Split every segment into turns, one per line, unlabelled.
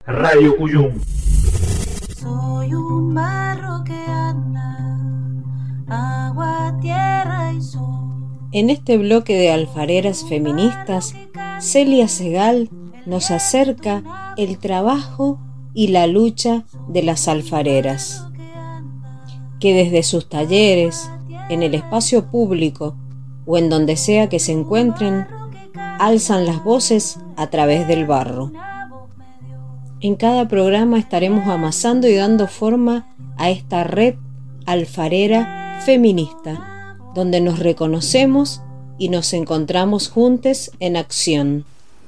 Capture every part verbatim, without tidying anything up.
Radio Cuyum.
Soy un barro que anda, agua, tierra y sol.
En este bloque de alfareras feministas, Celia Segal nos acerca el trabajo y la lucha de las alfareras, que desde sus talleres, en el espacio público o en donde sea que se encuentren, alzan las voces a través del barro. En cada programa estaremos amasando y dando forma a esta red alfarera feminista, donde nos reconocemos y nos encontramos juntos en acción.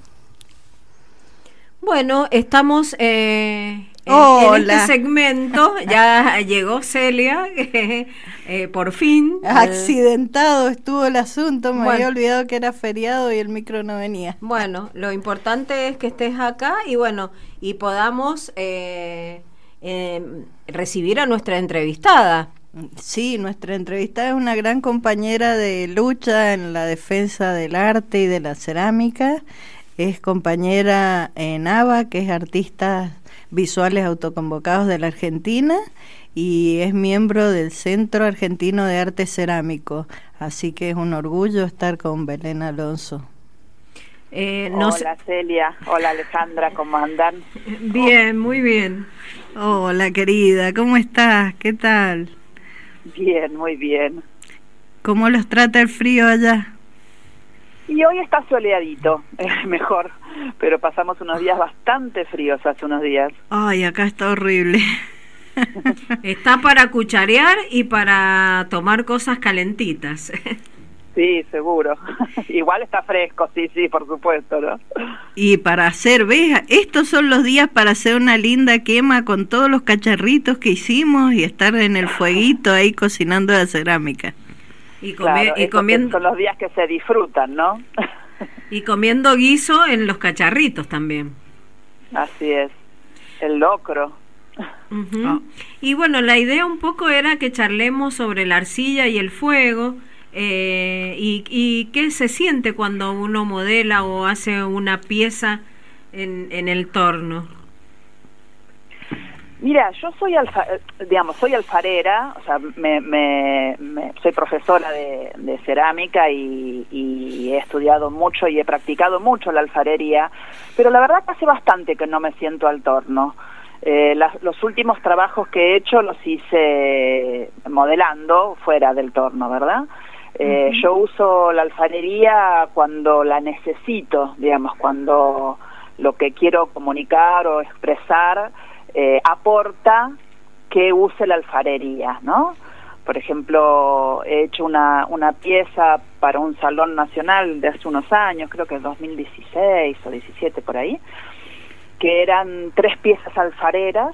Bueno, estamos eh, en, en este segmento. Ya llegó Celia, eh, eh, por fin.
Accidentado al... estuvo el asunto, me
bueno.
había olvidado que era feriado y el micro no venía.
Bueno, lo importante es que estés acá y bueno, y podamos eh, eh, recibir a nuestra entrevistada.
Sí, nuestra entrevistada es una gran compañera de lucha en la defensa del arte y de la cerámica. Es compañera en A B A, que es Artistas Visuales Autoconvocados de la Argentina, y es miembro del Centro Argentino de Arte Cerámico. Así que es un orgullo estar con Belén Alonso.
Eh, no hola sé... Celia, hola Alejandra, ¿cómo andan?
Bien, muy bien.
Hola querida, ¿cómo estás? ¿Qué tal?
Bien, muy bien.
¿Cómo los trata el frío allá?
Y hoy está soleadito, es mejor, pero pasamos unos días bastante fríos hace unos días.
Ay, acá está horrible.
Está para cucharear y para tomar cosas calentitas.
Sí, seguro. Igual está fresco, sí, sí, por supuesto, ¿no?
Y para hacer, ¿ves? Estos son los días para hacer una linda quema con todos los cacharritos que hicimos y estar en el fueguito ahí cocinando la cerámica.
Y, comi
claro,
y comiendo
son los días que se disfrutan, ¿no?
Y comiendo guiso en los cacharritos también.
Así es, el locro.
Uh-huh. Oh. Y bueno, la idea un poco era que charlemos sobre la arcilla y el fuego, eh, y, y qué se siente cuando uno modela o hace una pieza en, en el torno.
Mira, yo soy alfa, digamos, soy alfarera, o sea, me, me, me soy profesora de, de cerámica y, y he estudiado mucho y he practicado mucho la alfarería, pero la verdad que hace bastante que no me siento al torno. Eh, las, los últimos trabajos que he hecho los hice modelando fuera del torno, ¿verdad? Eh, uh-huh. Yo uso la alfarería cuando la necesito, digamos, cuando lo que quiero comunicar o expresar Eh, aporta que use la alfarería, ¿no? Por ejemplo, he hecho una, una pieza para un salón nacional de hace unos años, creo que es dos mil dieciséis o diecisiete por ahí, que eran tres piezas alfareras,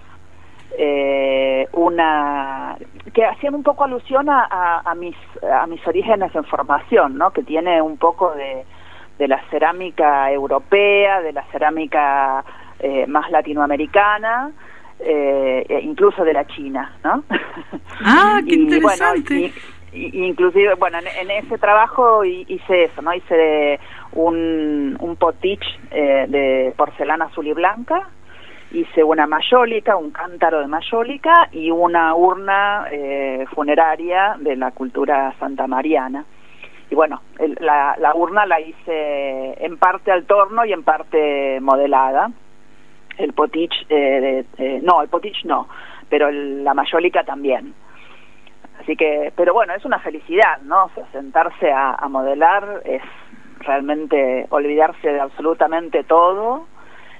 eh, una que hacían un poco alusión a, a, a mis a mis orígenes en formación, ¿no? Que tiene un poco de, de la cerámica europea, de la cerámica eh, más latinoamericana, eh, incluso de la China, ¿no?
Ah, qué y, interesante.
Bueno, y, y, inclusive, bueno, en, en ese trabajo hice eso, ¿no? Hice un, un potage eh, de porcelana azul y blanca, hice una mayólica, un cántaro de mayólica y una urna eh, funeraria de la cultura santamariana. Y bueno, el, la, la urna la hice en parte al torno y en parte modelada. El potage, eh, eh, no, el potage no, pero el, la mayólica también. Así que, pero bueno, es una felicidad, ¿no? O sea, sentarse a, a modelar es realmente olvidarse de absolutamente todo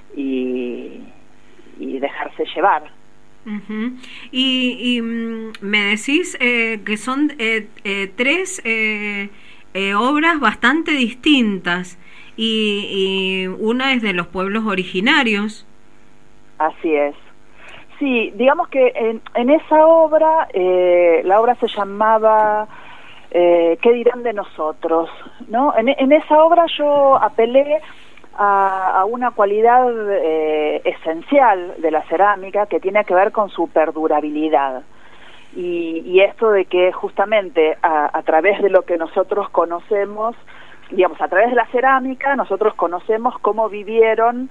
y, y dejarse llevar.
Uh-huh. Y, y mm, me decís eh, que son eh, eh, tres eh, eh, obras bastante distintas y, y una es de los pueblos originarios.
Así es. Sí, digamos que en, en esa obra, eh, la obra se llamaba eh, ¿Qué dirán de nosotros? ¿No? En, en esa obra yo apelé a, a una cualidad eh, esencial de la cerámica que tiene que ver con su perdurabilidad. Y, y esto de que justamente a, a través de lo que nosotros conocemos, digamos, a través de la cerámica, nosotros conocemos cómo vivieron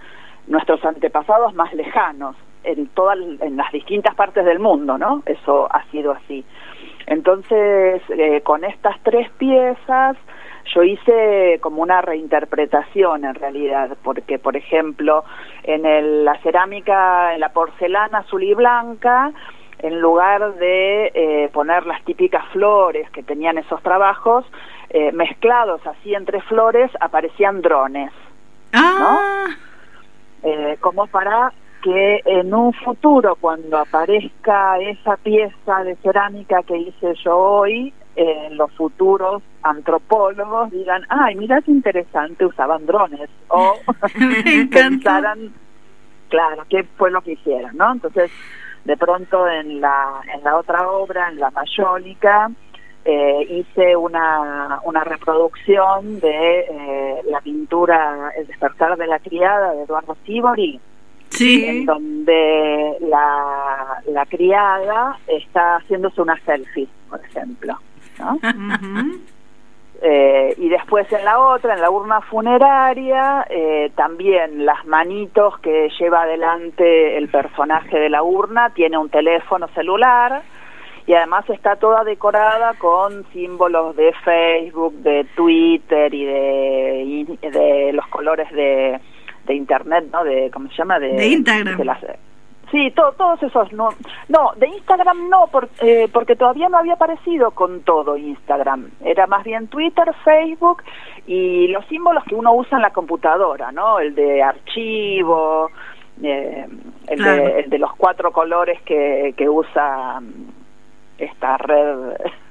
nuestros antepasados más lejanos, en todas, en las distintas partes del mundo, ¿no? Eso ha sido así. Entonces, eh, con estas tres piezas, yo hice como una reinterpretación en realidad, porque, por ejemplo, en el, la cerámica, en la porcelana azul y blanca, en lugar de eh, poner las típicas flores que tenían esos trabajos, eh, mezclados así entre flores, aparecían drones,
ah.
¿no? Eh, como para que en un futuro, cuando aparezca esa pieza de cerámica que hice yo hoy, eh, los futuros antropólogos digan, ay, mira qué interesante, usaban drones, o pensaran, claro, qué fue lo que hicieron, ¿no? Entonces, de pronto en la en la otra obra, en la Mayólica, eh, hice una una reproducción de eh, la pintura El despertar de la criada de Eduardo Sívori,
sí,
en donde la, la criada está haciéndose una selfie, por ejemplo, ¿no?
Uh-huh.
Eh, y después en la otra, en la urna funeraria, eh, también las manitos que lleva adelante el personaje de la urna, tiene un teléfono celular y además está toda decorada con símbolos de Facebook, de Twitter y de, y de los colores de, de Internet, ¿no? De, ¿cómo se llama? De,
de Instagram.
De las, sí, to, todos esos, no, no, de Instagram no, por, eh, porque todavía no había aparecido con todo Instagram, era más bien Twitter, Facebook y los símbolos que uno usa en la computadora, ¿no? El de archivo, eh, el, claro. de, el de los cuatro colores que, que usa esta red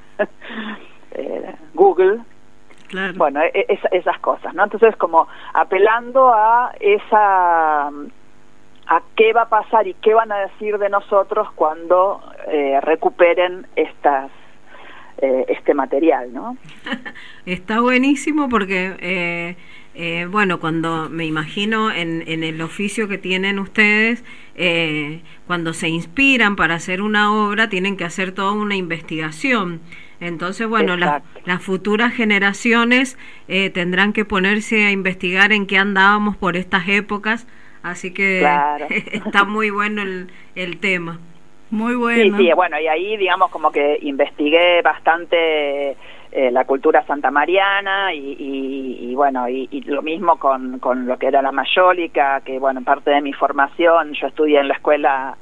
eh, Google.
Claro.
Bueno, es, esas cosas, ¿no? Entonces, como apelando a esa... a qué va a pasar y qué van a decir de nosotros cuando eh, recuperen estas eh, este material, ¿no?
Está buenísimo porque, eh, eh, bueno, cuando me imagino en, en el oficio que tienen ustedes, eh, cuando se inspiran para hacer una obra, tienen que hacer toda una investigación. Entonces, bueno, las, las futuras generaciones eh, tendrán que ponerse a investigar en qué andábamos por estas épocas. Así que claro. Está muy bueno el, el tema.
Muy bueno.
Sí, sí, bueno, y ahí digamos como que investigué bastante eh, la cultura santamariana y, y, y bueno, y, y lo mismo con, con lo que era la Mayólica, que bueno, parte de mi formación, yo estudié en la escuela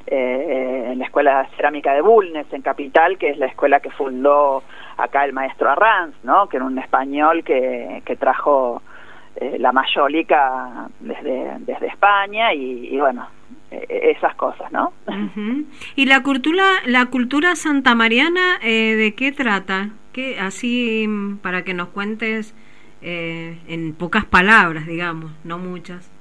eh, en la escuela de cerámica de Bulnes, en Capital, que es la escuela que fundó acá el maestro Arranz, ¿no? Que era un español que, que trajo Eh, la Mayólica desde desde España y, y bueno, eh, esas cosas, ¿no?
Uh-huh. Y la cultura la cultura santamariana, eh, ¿de qué trata? ¿Qué, así para que nos cuentes eh, en pocas palabras, digamos, no muchas?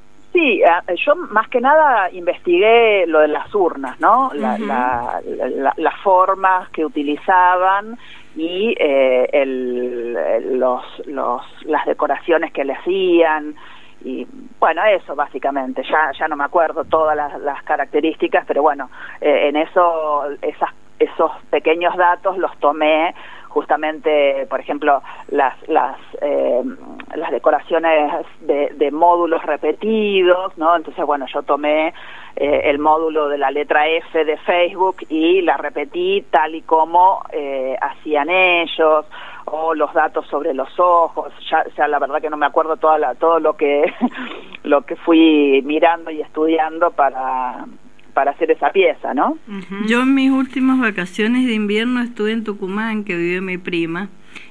Sí, eh, yo más que nada investigué lo de las urnas, ¿no? La, uh-huh. la, la, las formas que utilizaban y eh, el, el, los, los, las decoraciones que le hacían y bueno, eso básicamente, ya ya no me acuerdo todas las, las características, pero bueno, eh, en eso esas, esos pequeños datos los tomé justamente, por ejemplo, las las eh, las decoraciones de, de módulos repetidos, ¿no? Entonces, bueno, yo tomé eh, el módulo de la letra F de Facebook y la repetí tal y como eh, hacían ellos, o los datos sobre los ojos. Ya, ya la verdad que no me acuerdo toda la, todo lo que lo que fui mirando y estudiando para para hacer esa pieza, ¿no?
Uh-huh. Yo en mis últimas vacaciones de invierno estuve en Tucumán, que vive mi prima,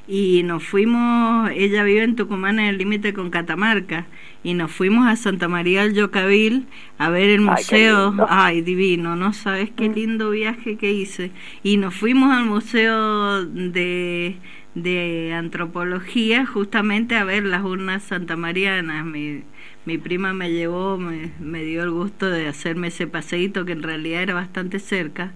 y nos fuimos, ella vive en Tucumán en el límite con Catamarca, y nos fuimos a Santa María del Yocabil a ver el museo. Ay, ay, divino, no sabes qué lindo viaje que hice. Y nos fuimos al museo de, de antropología justamente a ver las urnas santamarianas. Mi, mi prima me llevó, me, me dio el gusto de hacerme ese paseíto que en realidad era bastante cerca.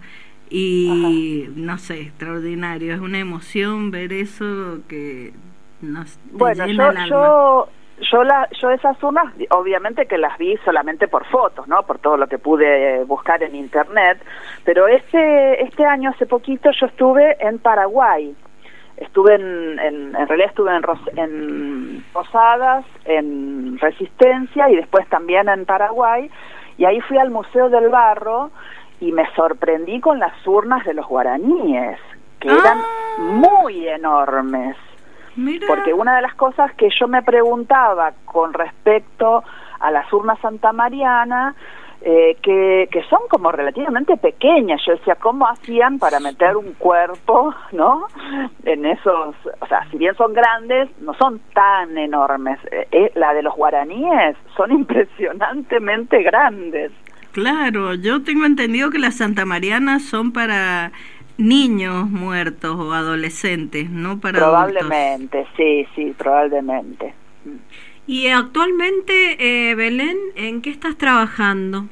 Y ajá, no sé, extraordinario, es una emoción ver eso que nos
bueno,
llena
yo,
el alma.
yo yo la yo esas urnas obviamente que las vi solamente por fotos, ¿no? Por todo lo que pude buscar en internet, pero este este año hace poquito yo estuve en Paraguay, estuve en, en, en realidad estuve en, Ros, en Posadas, en Resistencia y después también en Paraguay, y ahí fui al Museo del Barro y me sorprendí con las urnas de los guaraníes, que ah. eran muy enormes. Mira. Porque una de las cosas que yo me preguntaba con respecto a las urnas Santa Mariana, eh, que, que son como relativamente pequeñas, yo decía, ¿cómo hacían para meter un cuerpo, no? En esos, o sea, si bien son grandes, no son tan enormes. Eh, eh, la de los guaraníes son impresionantemente grandes.
Claro, yo tengo entendido que las Santa Marianas son para niños muertos o adolescentes, no para
probablemente,
adultos.
sí, sí, probablemente.
Y actualmente, eh, Belén, ¿en qué estás trabajando?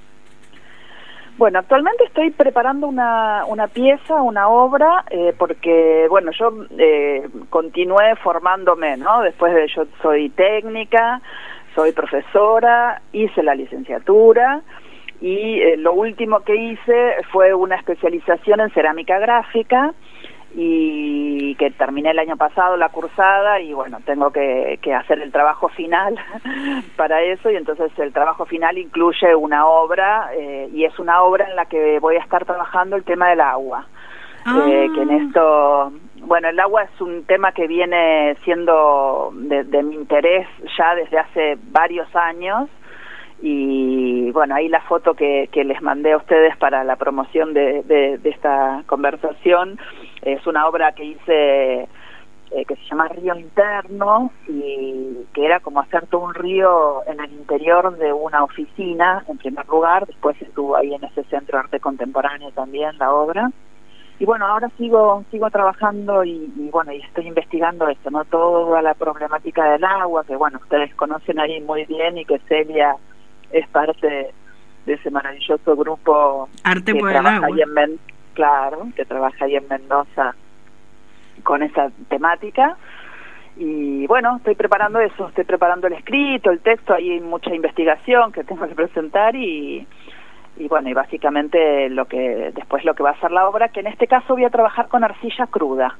Bueno, actualmente estoy preparando una, una pieza, una obra, eh, porque, bueno, yo eh, continué formándome, ¿no? Después de, yo soy técnica, soy profesora, hice la licenciatura, y eh, lo último que hice fue una especialización en cerámica gráfica, y que terminé el año pasado la cursada, y bueno, tengo que, que hacer el trabajo final para eso, y entonces el trabajo final incluye una obra, eh, y es una obra en la que voy a estar trabajando el tema del agua. Ah. Eh, que en esto, bueno, el agua es un tema que viene siendo de, de mi interés ya desde hace varios años, y bueno, ahí la foto que, que les mandé a ustedes para la promoción de, de, de esta conversación es una obra que hice eh, que se llama Río Interno, y que era como hacer todo un río en el interior de una oficina, en primer lugar. Después estuvo ahí en ese Centro de Arte Contemporáneo también la obra, y bueno, ahora sigo sigo trabajando y, y bueno, y estoy investigando esto, ¿no? Toda la problemática del agua, que bueno, ustedes conocen ahí muy bien, y que Celia es parte de ese maravilloso grupo
Arte
que
por
trabaja
el agua.
ahí en Men claro, que trabaja ahí en Mendoza con esa temática. Y bueno, estoy preparando eso, estoy preparando el escrito, el texto, ahí hay mucha investigación que tengo que presentar, y y bueno, y básicamente lo que después lo que va a ser la obra, que en este caso voy a trabajar con arcilla cruda,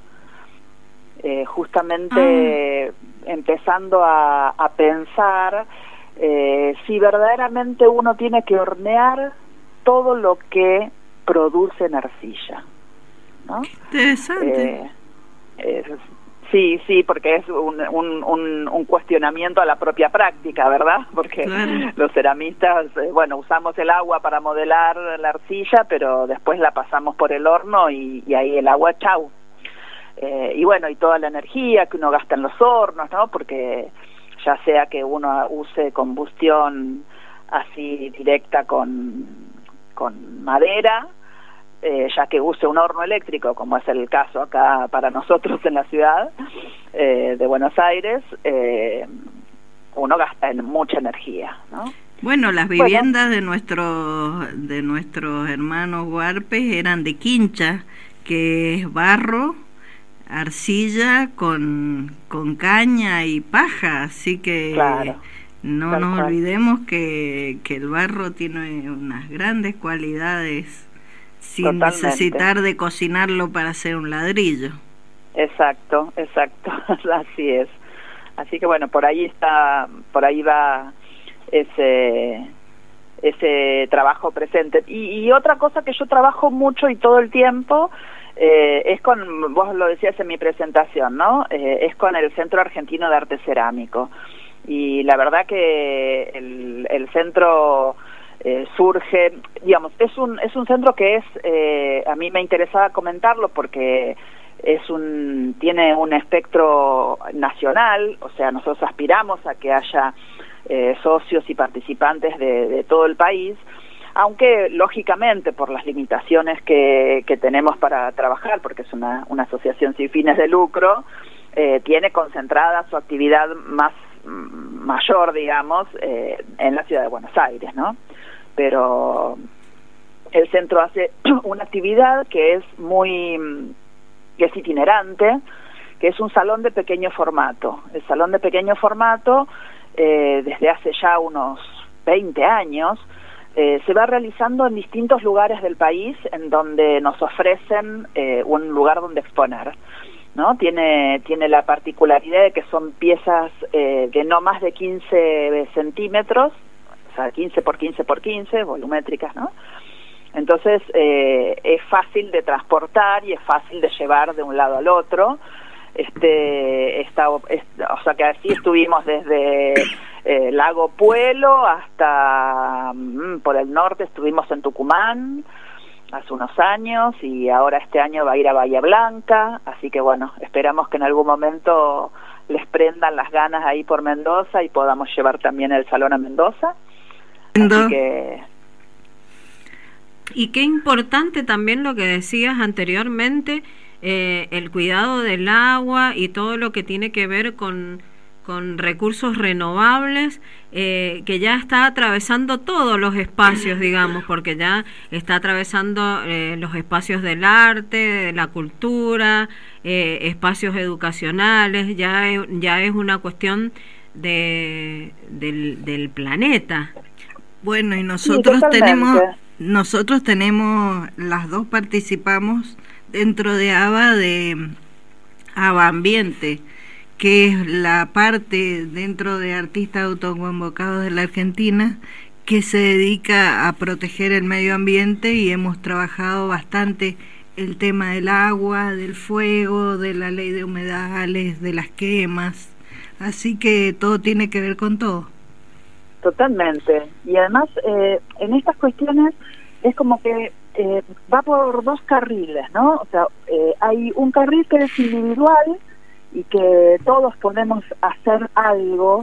eh, justamente ah. empezando a, a pensar Eh, si verdaderamente uno tiene que hornear todo lo que produce en arcilla, ¿no?
Interesante.
Eh, eh, sí, sí, porque es un, un, un, un cuestionamiento a la propia práctica, ¿verdad? Porque claro, los ceramistas, eh, bueno, usamos el agua para modelar la arcilla, pero después la pasamos por el horno y, y ahí el agua, chau. Eh, y bueno, y toda la energía que uno gasta en los hornos, ¿no? Porque ya sea que uno use combustión así directa con, con madera, eh, ya que use un horno eléctrico, como es el caso acá para nosotros en la ciudad eh, de Buenos Aires, eh, uno gasta en mucha energía, ¿no?
Bueno, las viviendas bueno. de nuestros de nuestros hermanos huarpes eran de quincha, que es barro, arcilla con, con caña y paja, así que
claro,
no nos cual. olvidemos que, que el barro tiene unas grandes cualidades sin Totalmente. necesitar de cocinarlo para hacer un ladrillo.
Exacto, exacto, así es. Así que bueno, por ahí está, por ahí va ese ese trabajo presente. Y, y otra cosa que yo trabajo mucho y todo el tiempo Eh, es con, vos lo decías en mi presentación, ¿no? Eh, es con el Centro Argentino de Arte Cerámico. Y la verdad que el, el centro eh, surge, digamos, es un es un centro que es, eh, a mí me interesaba comentarlo porque es un tiene un espectro nacional, o sea, nosotros aspiramos a que haya eh, socios y participantes de, de todo el país, aunque lógicamente por las limitaciones que, que tenemos para trabajar, porque es una, una asociación sin fines de lucro, eh, tiene concentrada su actividad más mayor, digamos, eh, en la ciudad de Buenos Aires, ¿no? Pero el centro hace una actividad que es muy, que es itinerante, que es un salón de pequeño formato. El salón de pequeño formato, eh, desde hace ya unos veinte años, Eh, se va realizando en distintos lugares del país en donde nos ofrecen eh, un lugar donde exponer. ¿no? Tiene, tiene la particularidad de que son piezas eh, de no más de quince centímetros, o sea, quince por quince por quince, volumétricas, ¿no? Entonces eh, es fácil de transportar y es fácil de llevar de un lado al otro. Este, esta, esta, o sea que así estuvimos desde eh, Lago Puelo hasta mm, por el norte, estuvimos en Tucumán hace unos años y ahora este año va a ir a Bahía Blanca, así que bueno, esperamos que en algún momento les prendan las ganas ahí por Mendoza y podamos llevar también el salón a Mendoza. Así que...
Y qué importante también lo que decías anteriormente, eh, el cuidado del agua y todo lo que tiene que ver con, con recursos renovables, eh, que ya está atravesando todos los espacios, digamos, porque ya está atravesando eh, los espacios del arte, de la cultura, eh, espacios educacionales, ya es, ya es una cuestión de del, del planeta.
Bueno, y nosotros sí, tenemos... Nosotros tenemos, las dos participamos dentro de A B A de A B A Ambiente, que es la parte dentro de artistas autoconvocados de la Argentina que se dedica a proteger el medio ambiente y hemos trabajado bastante el tema del agua, del fuego, de la ley de humedales, de las quemas, así que todo tiene que ver con todo.
Totalmente, y además eh, en estas cuestiones es como que eh, va por dos carriles, ¿no? O sea, eh, hay un carril que es individual y que todos podemos hacer algo,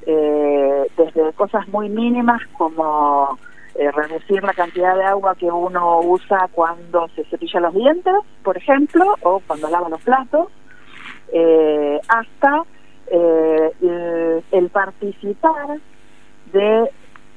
eh, desde cosas muy mínimas como eh, reducir la cantidad de agua que uno usa cuando se cepilla los dientes, por ejemplo, o cuando lava los platos, eh, hasta eh, el, el participar de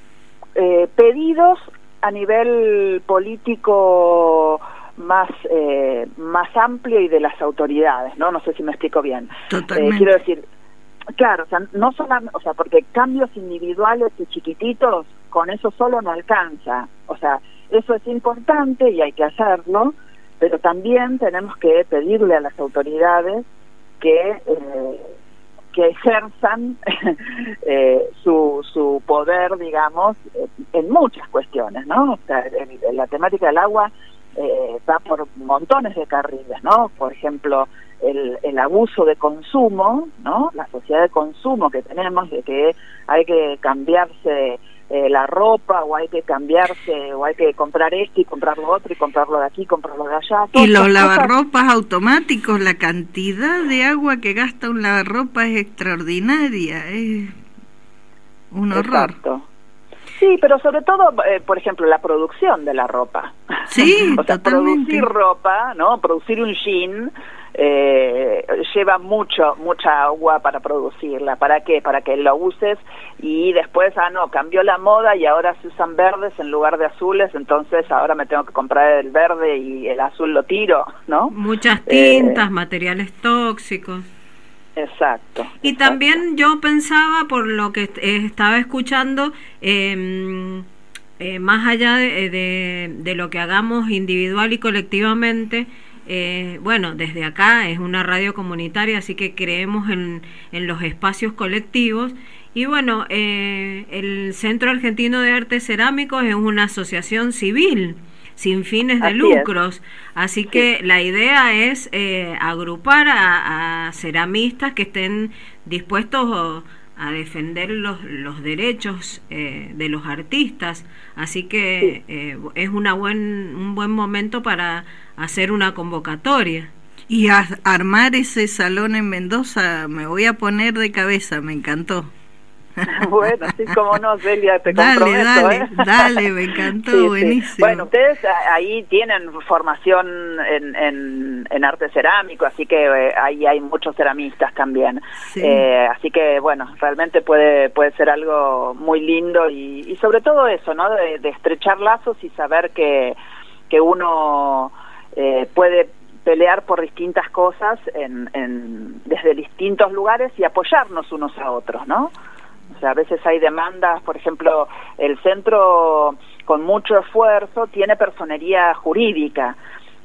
eh, pedidos a nivel político más eh, más amplio y de las autoridades, ¿no? No sé si me explico bien.
Totalmente.
Eh, quiero decir, claro, o sea, no solamente, o sea, porque cambios individuales y chiquititos, con eso solo no alcanza. O sea, eso es importante y hay que hacerlo, pero también tenemos que pedirle a las autoridades que eh, que ejerzan eh, su, su poder, digamos, en muchas cuestiones, ¿no? O sea, en, en la temática del agua eh, va por montones de carriles, ¿no? Por ejemplo, el, el abuso de consumo, ¿no? La sociedad de consumo que tenemos, de que hay que cambiarse eh, la ropa, o hay que cambiarse, o hay que comprar esto y comprar lo otro, y comprarlo de aquí, comprarlo de allá.
Y los lavarropas cosas... automáticos, la cantidad de agua que gasta un lavarropa es extraordinaria, es un horror.
Exacto. Sí, pero sobre todo, eh, por ejemplo, la producción de la ropa.
Sí,
o sea,
totalmente.
Producir ropa, ¿no? Producir un jean eh, lleva mucho, mucha agua para producirla. ¿Para qué? Para que lo uses y después, ah, no, cambió la moda y ahora se usan verdes en lugar de azules, entonces ahora me tengo que comprar el verde y el azul lo tiro, ¿no?
Muchas tintas, eh, materiales tóxicos.
Exacto.
Y
exacto.
También yo pensaba, por lo que eh, estaba escuchando, eh, eh, más allá de, de, de lo que hagamos individual y colectivamente, eh, bueno, desde acá es una radio comunitaria, así que creemos en, en los espacios colectivos. Y bueno, eh, el Centro Argentino de Arte Cerámicos es una asociación civil sin fines de
así
lucros,
es.
así que sí. La idea es eh, agrupar a, a ceramistas que estén dispuestos a defender los, los derechos eh, de los artistas, así que sí. eh, es una buen, un buen momento para hacer una convocatoria.
Y a, armar ese salón en Mendoza, me voy a poner de cabeza, me encantó.
Bueno, sí, como no, Celia, te
dale,
comprometo,
dale,
¿eh?
Dale, me encantó, sí, buenísimo.
Sí. Bueno, ustedes ahí tienen formación en, en, en arte cerámico, así que eh, ahí hay muchos ceramistas también. Sí. Eh, así que, bueno, realmente puede puede ser algo muy lindo y, y sobre todo eso, ¿no? De, de estrechar lazos y saber que, que uno eh, puede pelear por distintas cosas en, en, desde distintos lugares y apoyarnos unos a otros, ¿no? O sea, a veces hay demandas, por ejemplo, el centro con mucho esfuerzo tiene personería jurídica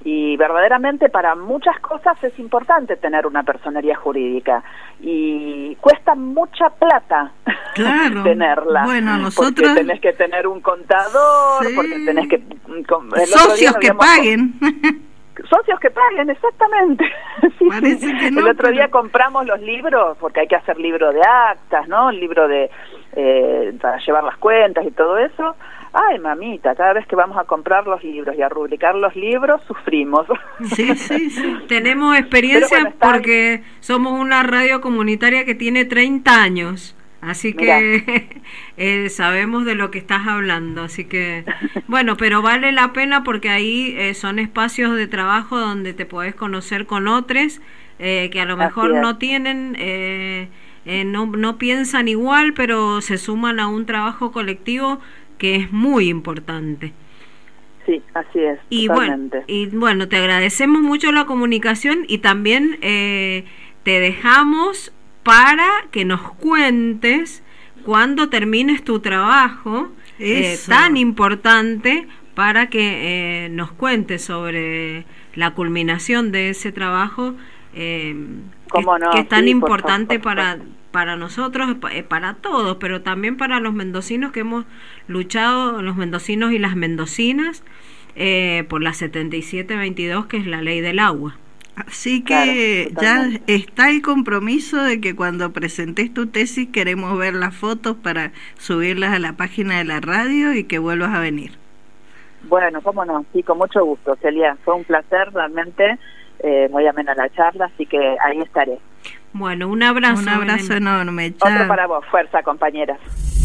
Y verdaderamente para muchas cosas es importante tener una personería jurídica y cuesta mucha plata, claro, tenerla.
Bueno, nosotros
porque tenés que tener un contador, sí, porque tenés que
socios que paguen.
Socios que paguen, exactamente. Sí,
Parece que no,
el otro
pero...
día compramos los libros, porque hay que hacer libro de actas, ¿no? El libro de eh, para llevar las cuentas y todo eso. Ay, mamita, cada vez que vamos a comprar los libros y a rubricar los libros, sufrimos.
Sí, sí, sí.
Tenemos experiencia
bueno, está...
porque somos una radio comunitaria que tiene treinta años. Así que eh, sabemos de lo que estás hablando, así que bueno, pero vale la pena porque ahí eh, son espacios de trabajo donde te podés conocer con otros eh, que a lo mejor no tienen, eh, eh, no, no piensan igual, pero se suman a un trabajo colectivo que es muy importante.
Sí, así es.
Y
totalmente.
bueno, y bueno, te agradecemos mucho la comunicación y también eh, te dejamos para que nos cuentes cuando termines tu trabajo eh, tan importante, para que eh, nos cuentes sobre la culminación de ese trabajo eh, que,
no?
que es tan
sí,
importante
por favor, por
para para nosotros, para todos, pero también para los mendocinos que hemos luchado, los mendocinos y las mendocinas, eh, por la setenta y siete veintidós, que es la ley del agua.
Así que claro, ya está el compromiso de que cuando presentes tu tesis queremos ver las fotos para subirlas a la página de la radio y que vuelvas a venir.
Bueno, cómo no, sí, con mucho gusto, Celia. Fue un placer realmente, eh, muy amena la charla, así que ahí estaré.
Bueno, un abrazo.
Un abrazo enorme. Chao.
Otro para vos, fuerza, compañeras.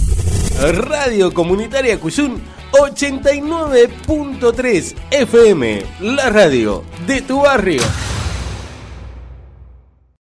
Radio Comunitaria Cuyún ochenta y nueve punto tres F M, la radio de tu barrio.